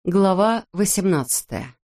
Глава 18.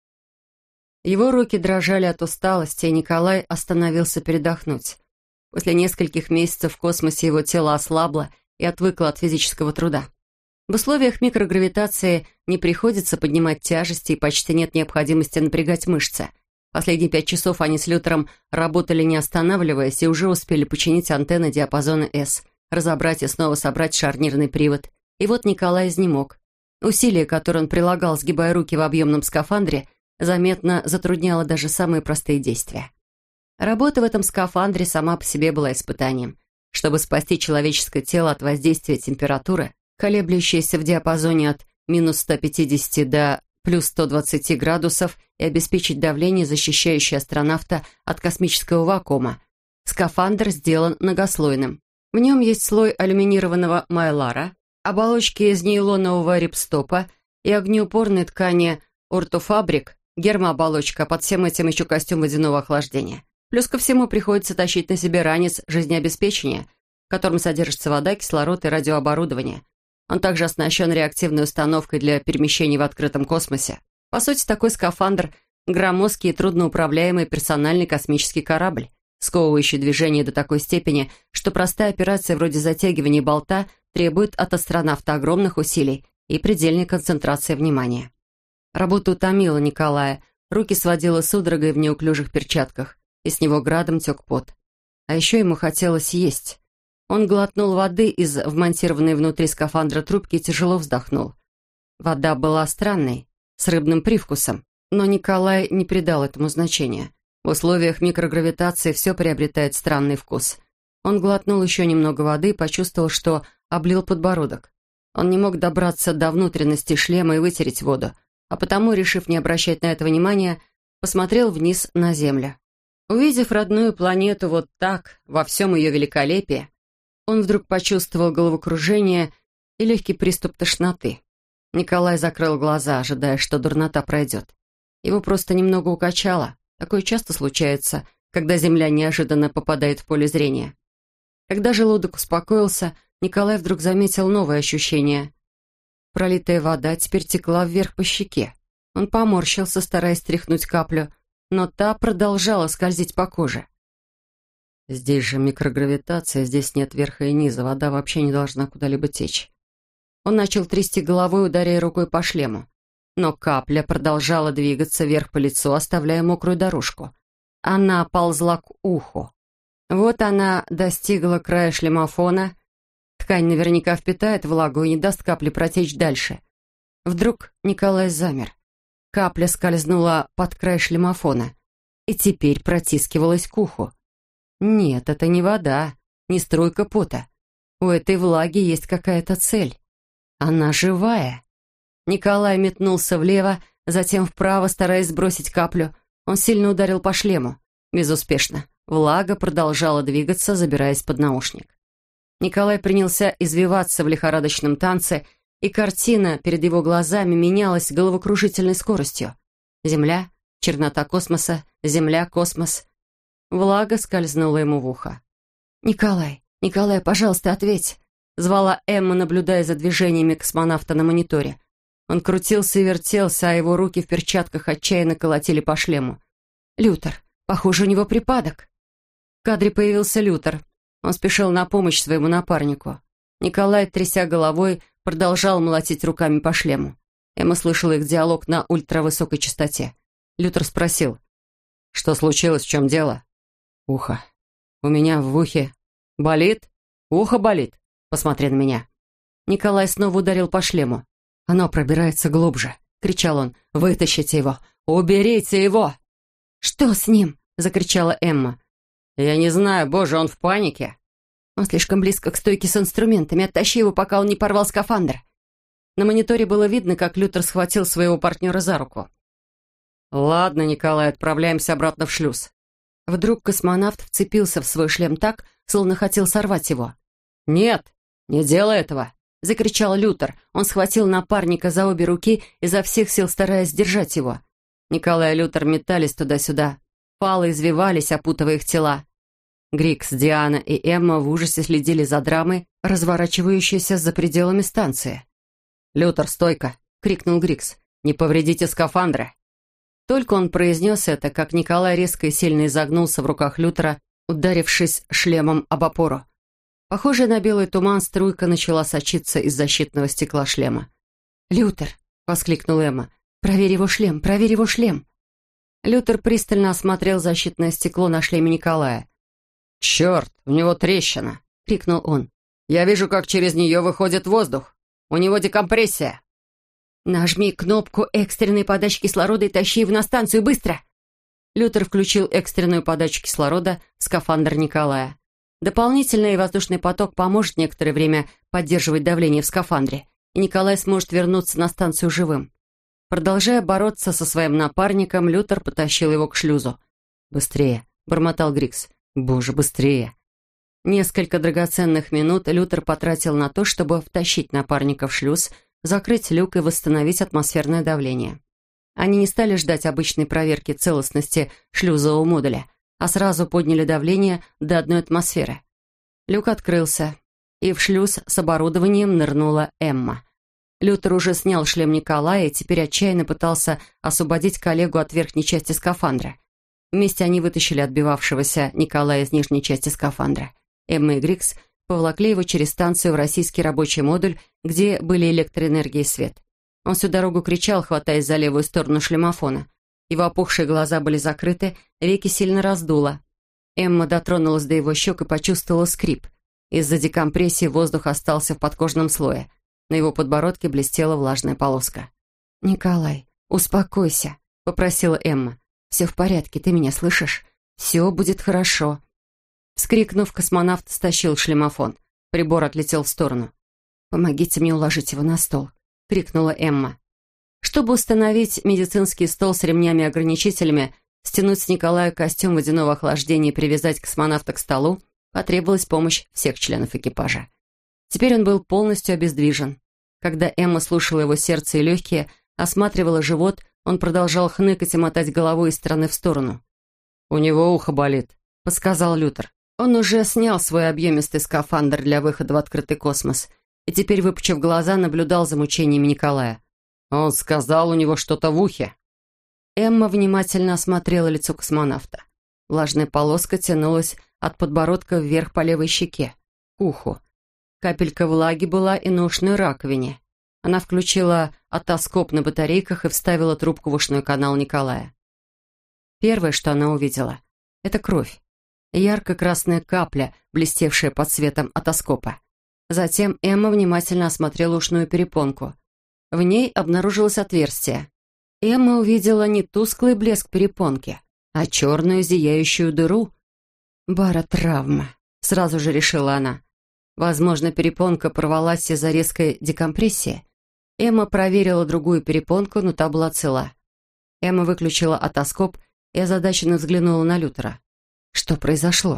Его руки дрожали от усталости, и Николай остановился передохнуть. После нескольких месяцев в космосе его тело ослабло и отвыкло от физического труда. В условиях микрогравитации не приходится поднимать тяжести и почти нет необходимости напрягать мышцы. Последние 5 часов они с Лютером работали не останавливаясь и уже успели починить антенны диапазона S, разобрать и снова собрать шарнирный привод. И вот Николай изнемог. Усилие, которое он прилагал, сгибая руки в объемном скафандре, заметно затрудняло даже самые простые действия. Работа в этом скафандре сама по себе была испытанием. Чтобы спасти человеческое тело от воздействия температуры, колеблющейся в диапазоне от минус 150 до плюс 120 градусов, и обеспечить давление, защищающее астронавта от космического вакуума, скафандр сделан многослойным. В нем есть слой алюминированного майлара, оболочки из нейлонового рипстопа и огнеупорной ткани ортофабрик, гермооболочка, под всем этим еще костюм водяного охлаждения. Плюс ко всему приходится тащить на себе ранец жизнеобеспечения, в котором содержится вода, кислород и радиооборудование. Он также оснащен реактивной установкой для перемещений в открытом космосе. По сути, такой скафандр — громоздкий и трудноуправляемый персональный космический корабль, сковывающий движение до такой степени, что простая операция вроде затягивания болта требует от астронавта огромных усилий и предельной концентрации внимания. Работа утомила Николая, руки сводила судорогой в неуклюжих перчатках, и с него градом тек пот. А еще ему хотелось есть. Он глотнул воды из вмонтированной внутри скафандра трубки и тяжело вздохнул. Вода была странной, с рыбным привкусом, но Николай не придал этому значения. В условиях микрогравитации все приобретает странный вкус. Он глотнул еще немного воды и почувствовал, что облил подбородок. Он не мог добраться до внутренности шлема и вытереть воду, а потому, решив не обращать на это внимания, посмотрел вниз на Землю. Увидев родную планету вот так, во всем ее великолепии, он вдруг почувствовал головокружение и легкий приступ тошноты. Николай закрыл глаза, ожидая, что дурнота пройдет. Его просто немного укачало. Такое часто случается, когда Земля неожиданно попадает в поле зрения. Когда желудок успокоился, Николай вдруг заметил новое ощущение. Пролитая вода теперь текла вверх по щеке. Он поморщился, стараясь стряхнуть каплю, но та продолжала скользить по коже. Здесь же микрогравитация, здесь нет верха и низа, вода вообще не должна куда-либо течь. Он начал трясти головой, ударяя рукой по шлему. Но капля продолжала двигаться вверх по лицу, оставляя мокрую дорожку. Она ползла к уху. Вот она достигла края шлемофона. Ткань наверняка впитает влагу и не даст капле протечь дальше. Вдруг Николай замер. Капля скользнула под край шлемофона и теперь протискивалась к уху. Нет, это не вода, не струйка пота. У этой влаги есть какая-то цель. Она живая. Николай метнулся влево, затем вправо, стараясь сбросить каплю. Он сильно ударил по шлему. Безуспешно. Влага продолжала двигаться, забираясь под наушник. Николай принялся извиваться в лихорадочном танце, и картина перед его глазами менялась головокружительной скоростью. Земля, чернота космоса, земля, космос. Влага скользнула ему в ухо. «Николай, Николай, пожалуйста, ответь!» Звала Эмма, наблюдая за движениями космонавта на мониторе. Он крутился и вертелся, а его руки в перчатках отчаянно колотили по шлему. «Лютер, похоже, у него припадок». В кадре появился Лютер. Он спешил на помощь своему напарнику. Николай, тряся головой, продолжал молотить руками по шлему. Эмма слышала их диалог на ультравысокой частоте. Лютер спросил: «Что случилось, в чем дело?» «Ухо. У меня в ухе. Болит? Ухо болит? Посмотри на меня». Николай снова ударил по шлему. «Оно пробирается глубже», — кричал он. «Вытащите его! Уберите его!» «Что с ним?» — закричала Эмма. «Я не знаю, боже, он в панике». «Он слишком близко к стойке с инструментами. Оттащи его, пока он не порвал скафандр». На мониторе было видно, как Лютер схватил своего партнера за руку. «Ладно, Николай, отправляемся обратно в шлюз». Вдруг космонавт вцепился в свой шлем так, словно хотел сорвать его. «Нет, не делай этого!» — закричал Лютер. Он схватил напарника за обе руки, изо всех сил стараясь сдержать его. Николай и Лютер метались туда-сюда. Фалы извивались, опутывая их тела. Грикс, Диана и Эмма в ужасе следили за драмой, разворачивающейся за пределами станции. «Лютер, стойка!» крикнул Грикс. «Не повредите скафандры!» Только он произнес это, как Николай резко и сильно изогнулся в руках Лютера, ударившись шлемом об опору. Похожая на белый туман струйка начала сочиться из защитного стекла шлема. «Лютер!» — воскликнула Эмма. «Проверь его шлем! Проверь его шлем!» Лютер пристально осмотрел защитное стекло на шлеме Николая. «Черт, у него трещина!» — крикнул он. «Я вижу, как через нее выходит воздух. У него декомпрессия!» «Нажми кнопку экстренной подачи кислорода и тащи его на станцию, быстро!» Лютер включил экстренную подачу кислорода в скафандр Николая. Дополнительный воздушный поток поможет некоторое время поддерживать давление в скафандре, и Николай сможет вернуться на станцию живым. Продолжая бороться со своим напарником, Лютер потащил его к шлюзу. «Быстрее!» — бормотал Грикс. «Боже, быстрее!» Несколько драгоценных минут Лютер потратил на то, чтобы втащить напарника в шлюз, закрыть люк и восстановить атмосферное давление. Они не стали ждать обычной проверки целостности шлюзового модуля, а сразу подняли давление до 1 атмосферы. Люк открылся, и в шлюз с оборудованием нырнула Эмма. Лютер уже снял шлем Николая и теперь отчаянно пытался освободить коллегу от верхней части скафандра. Вместе они вытащили отбивавшегося Николая из нижней части скафандра. Эмма и Грикс поволокли его через станцию в российский рабочий модуль, где были электроэнергия и свет. Он всю дорогу кричал, хватаясь за левую сторону шлемофона. Его опухшие глаза были закрыты, веки сильно раздуло. Эмма дотронулась до его щек и почувствовала скрип. Из-за декомпрессии воздух остался в подкожном слое. На его подбородке блестела влажная полоска. «Николай, успокойся», — попросила Эмма. «Все в порядке, ты меня слышишь? Все будет хорошо». Вскрикнув, космонавт стащил шлемофон. Прибор отлетел в сторону. «Помогите мне уложить его на стол», — крикнула Эмма. Чтобы установить медицинский стол с ремнями-ограничителями, стянуть с Николая костюм водяного охлаждения и привязать космонавта к столу, потребовалась помощь всех членов экипажа. Теперь он был полностью обездвижен. Когда Эмма слушала его сердце и легкие, осматривала живот, он продолжал хныкать и мотать головой из стороны в сторону. «У него ухо болит», — подсказал Лютер. Он уже снял свой объемистый скафандр для выхода в открытый космос и теперь, выпучив глаза, наблюдал за мучениями Николая. «Он сказал, у него что-то в ухе». Эмма внимательно осмотрела лицо космонавта. Влажная полоска тянулась от подбородка вверх по левой щеке, к уху. Капелька влаги была и на ушной раковине. Она включила отоскоп на батарейках и вставила трубку в ушной канал Николая. Первое, что она увидела, — это кровь. Ярко-красная капля, блестевшая под светом отоскопа. Затем Эмма внимательно осмотрела ушную перепонку. В ней обнаружилось отверстие. Эмма увидела не тусклый блеск перепонки, а черную зияющую дыру. «Баротравма», — сразу же решила она. Возможно, перепонка порвалась из-за резкой декомпрессии. Эмма проверила другую перепонку, но та была цела. Эмма выключила отоскоп и озадаченно взглянула на Лютера. Что произошло?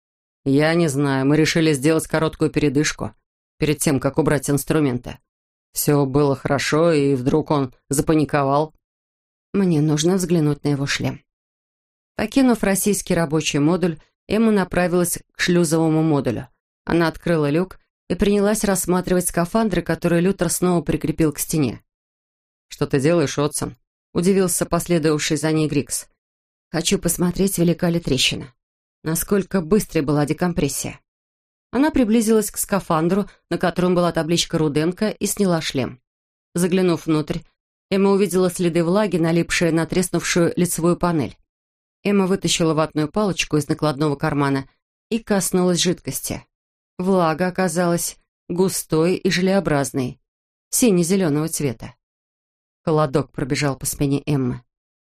«Я не знаю, мы решили сделать короткую передышку перед тем, как убрать инструменты. Все было хорошо, и вдруг он запаниковал». «Мне нужно взглянуть на его шлем». Покинув российский рабочий модуль, Эмма направилась к шлюзовому модулю. Она открыла люк и принялась рассматривать скафандры, которые Лютер снова прикрепил к стене. «Что ты делаешь, Отсон?» — удивился последовавший за ней Грикс. «Хочу посмотреть, велика ли трещина. Насколько быстрой была декомпрессия». Она приблизилась к скафандру, на котором была табличка Руденко, и сняла шлем. Заглянув внутрь, Эмма увидела следы влаги, налипшие на треснувшую лицевую панель. Эмма вытащила ватную палочку из накладного кармана и коснулась жидкости. Влага оказалась густой и желеобразной, сине-зеленого цвета. Холодок пробежал по спине Эммы.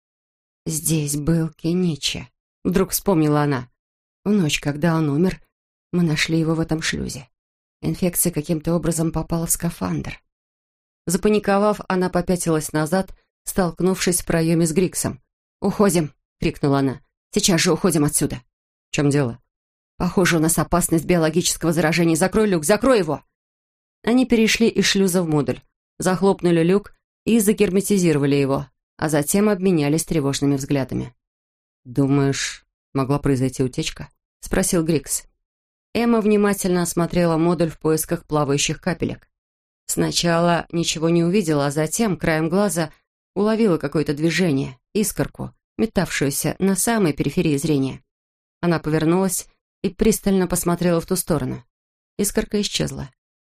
«Здесь был Кеничи», — вдруг вспомнила она. «В ночь, когда он умер, мы нашли его в этом шлюзе. Инфекция каким-то образом попала в скафандр». Запаниковав, она попятилась назад, столкнувшись в проеме с Гриксом. «Уходим!» — крикнула она. «Сейчас же уходим отсюда!» «В чем дело?» «Похоже, у нас опасность биологического заражения. Закрой люк, закрой его!» Они перешли из шлюза в модуль, захлопнули люк и загерметизировали его, а затем обменялись тревожными взглядами. «Думаешь, могла произойти утечка?» — спросил Грикс. Эмма внимательно осмотрела модуль в поисках плавающих капелек. Сначала ничего не увидела, а затем, краем глаза, уловила какое-то движение, искорку, метавшуюся на самой периферии зрения. Она повернулась и пристально посмотрела в ту сторону. Искорка исчезла.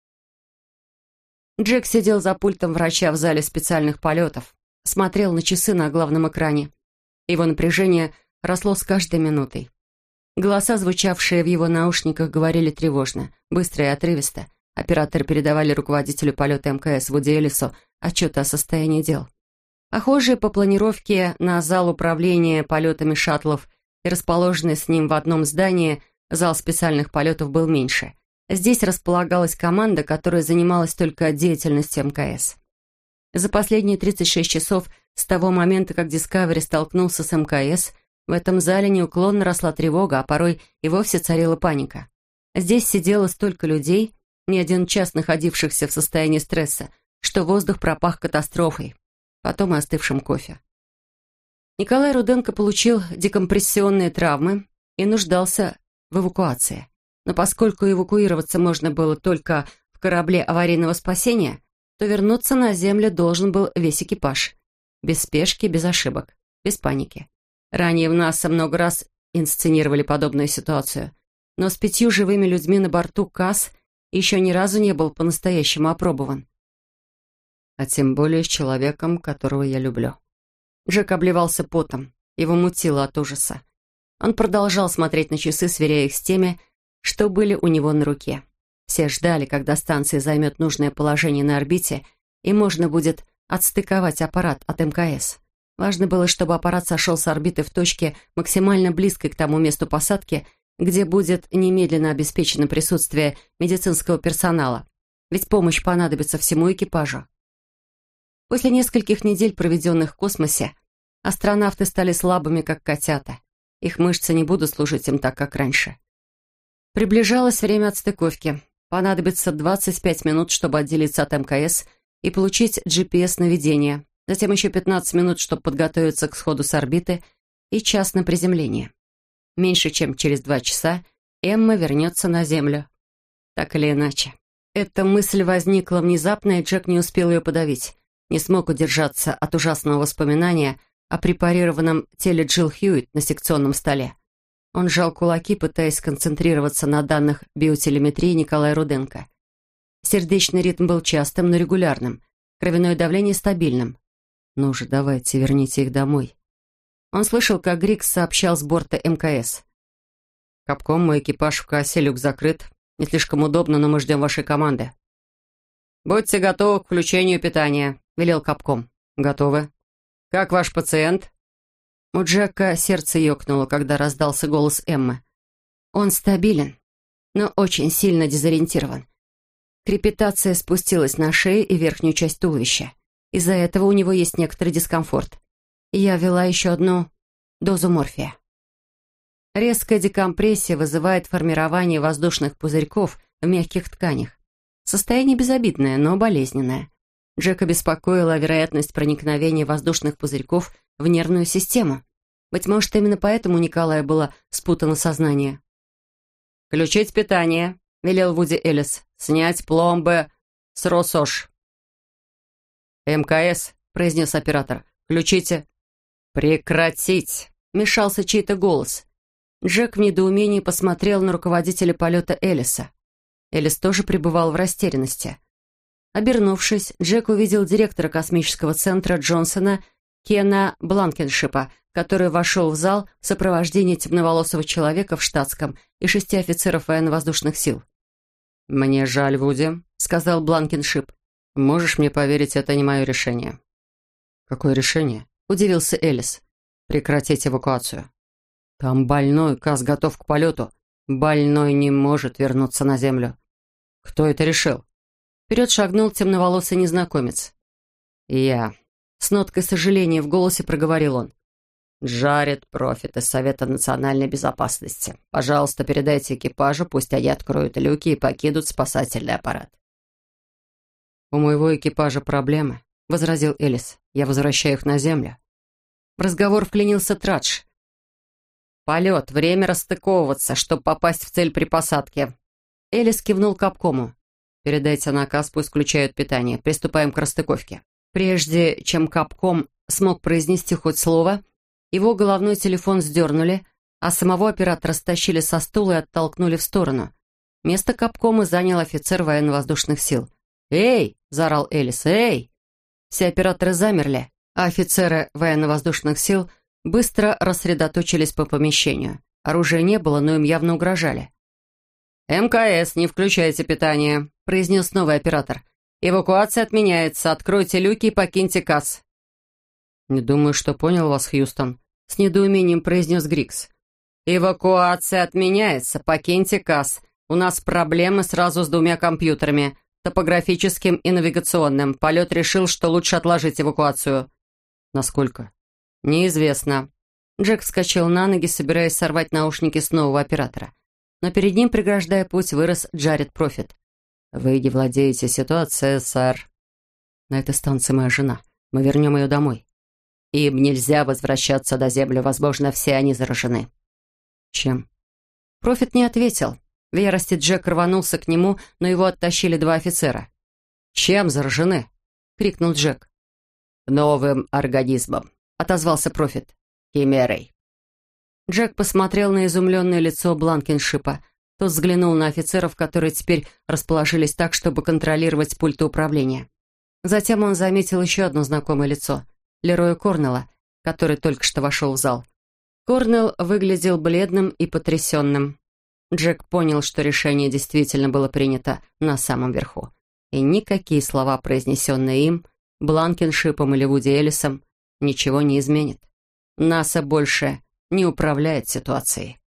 Джек сидел за пультом врача в зале специальных полетов, смотрел на часы на главном экране. Его напряжение росло с каждой минутой. Голоса, звучавшие в его наушниках, говорили тревожно, быстро и отрывисто. Операторы передавали руководителю полета МКС Вуди Эллису отчеты о состоянии дел. Похожие по планировке на зал управления полетами шаттлов и расположенный с ним в одном здании зал специальных полетов был меньше. Здесь располагалась команда, которая занималась только деятельностью МКС. За последние 36 часов с того момента, как Discovery столкнулся с МКС, в этом зале неуклонно росла тревога, а порой и вовсе царила паника. Здесь сидело столько людей, не один час находившихся в состоянии стресса, что воздух пропах катастрофой, потом и остывшим кофе. Николай Руденко получил декомпрессионные травмы и нуждался в эвакуации. Но поскольку эвакуироваться можно было только в корабле аварийного спасения, то вернуться на землю должен был весь экипаж. Без спешки, без ошибок, без паники. Ранее в НАСА много раз инсценировали подобную ситуацию, но с 5 живыми людьми на борту КАС еще ни разу не был по-настоящему опробован. А тем более с человеком, которого я люблю. Джек обливался потом, его мутило от ужаса. Он продолжал смотреть на часы, сверяя их с теми, что были у него на руке. Все ждали, когда станция займет нужное положение на орбите, и можно будет отстыковать аппарат от МКС. Важно было, чтобы аппарат сошел с орбиты в точке, максимально близкой к тому месту посадки, где будет немедленно обеспечено присутствие медицинского персонала, ведь помощь понадобится всему экипажу. После нескольких недель, проведенных в космосе, астронавты стали слабыми, как котята. Их мышцы не будут служить им так, как раньше. Приближалось время отстыковки. Понадобится 25 минут, чтобы отделиться от МКС и получить GPS-наведение. Затем еще 15 минут, чтобы подготовиться к сходу с орбиты, и час на приземление. Меньше чем через 2 часа Эмма вернется на Землю. Так или иначе. Эта мысль возникла внезапно, и Джек не успел ее подавить. Не смог удержаться от ужасного воспоминания о препарированном теле Джилл Хьюитт на секционном столе. Он сжал кулаки, пытаясь сконцентрироваться на данных биотелеметрии Николая Руденко. Сердечный ритм был частым, но регулярным, кровяное давление стабильным. «Ну же, давайте, верните их домой». Он слышал, как Грикс сообщал с борта МКС. «Капком, мой экипаж в кассе, люк закрыт. Не слишком удобно, но мы ждем вашей команды». «Будьте готовы к включению питания», — велел Капком. «Готовы. Как ваш пациент?» У Джека сердце ёкнуло, когда раздался голос Эммы. «Он стабилен, но очень сильно дезориентирован. Крепитация спустилась на шею и верхнюю часть туловища. Из-за этого у него есть некоторый дискомфорт. Я ввела еще одну дозу морфия». Резкая декомпрессия вызывает формирование воздушных пузырьков в мягких тканях. Состояние безобидное, но болезненное. Джека беспокоила вероятность проникновения воздушных пузырьков в нервную систему. Быть может, именно поэтому у Николая было спутано сознание. «Включить питание», — велел Вуди Эллис. «Снять пломбы с РОСОШ». «МКС», — произнес оператор. «Включите». «Прекратить», — мешался чей-то голос. Джек в недоумении посмотрел на руководителя полета Эллиса. Эллис тоже пребывал в растерянности. Обернувшись, Джек увидел директора космического центра Джонсона Кена Бланкеншипа, который вошел в зал в сопровождении темноволосого человека в штатском и 6 офицеров военно-воздушных сил. «Мне жаль, Вуди», — сказал Бланкеншип. «Можешь мне поверить, это не мое решение». «Какое решение?» — удивился Эллис. «Прекратить эвакуацию». «Там больной, Кас готов к полету. Больной не может вернуться на Землю». «Кто это решил?» Вперед шагнул темноволосый незнакомец. «Я». С ноткой сожаления в голосе проговорил он. «Джаред Профит из Совета национальной безопасности. Пожалуйста, передайте экипажу, пусть они откроют люки и покинут спасательный аппарат». «У моего экипажа проблемы», — возразил Эллис. «Я возвращаю их на Землю». В разговор вклинился Традж. «Полет, время расстыковываться, чтобы попасть в цель при посадке». Эллис кивнул Капкому. Передайте наказ, пусть включают питание. Приступаем к расстыковке». Прежде чем Капком смог произнести хоть слово, его головной телефон сдернули, а самого оператора стащили со стула и оттолкнули в сторону. Место Капкома занял офицер военно-воздушных сил. «Эй!» — заорал Элис. «Эй!» Все операторы замерли, а офицеры военно-воздушных сил быстро рассредоточились по помещению. Оружия не было, но им явно угрожали. «МКС, не включайте питание», — произнес новый оператор. «Эвакуация отменяется. Откройте люки и покиньте КАС». «Не думаю, что понял вас, Хьюстон», — с недоумением произнес Грикс. «Эвакуация отменяется. Покиньте КАС. У нас проблемы сразу с двумя компьютерами, топографическим и навигационным. Полет решил, что лучше отложить эвакуацию». «Насколько?» «Неизвестно». Джек вскочил на ноги, собираясь сорвать наушники с нового оператора. Но перед ним, преграждая путь, вырос Джаред Профит. «Вы не владеете ситуацией, сэр». «На этой станции моя жена. Мы вернем ее домой». «Им нельзя возвращаться на Землю. Возможно, все они заражены». «Чем?» Профит не ответил. В ярости Джек рванулся к нему, но его оттащили два офицера. «Чем заражены?» — крикнул Джек. «Новым организмом», — отозвался Профит. «Химерой». Джек посмотрел на изумленное лицо Бланкеншипа. Тот взглянул на офицеров, которые теперь расположились так, чтобы контролировать пульты управления. Затем он заметил еще одно знакомое лицо — Лероя Корнелла, который только что вошел в зал. Корнелл выглядел бледным и потрясенным. Джек понял, что решение действительно было принято на самом верху. И никакие слова, произнесенные им, Бланкеншипом или Вуди Эллисом, ничего не изменит. НАСА больше не управляет ситуацией.